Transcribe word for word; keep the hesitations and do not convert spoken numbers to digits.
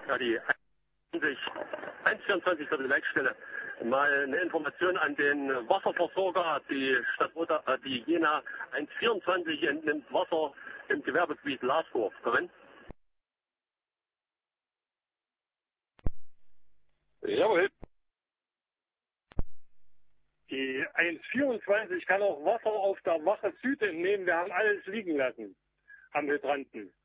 Ja, die eins vierundzwanzig für die Leitstelle. Mal eine Information an den Wasserversorger. Die Stadt Oder, äh, die Jena eins vierundzwanzig entnimmt Wasser im Gewerbegebiet Lasdorf. Kommen? Jawohl. Die eins vierundzwanzig kann auch Wasser auf der Wache Süd entnehmen. Wir haben alles liegen lassen am Hydranten.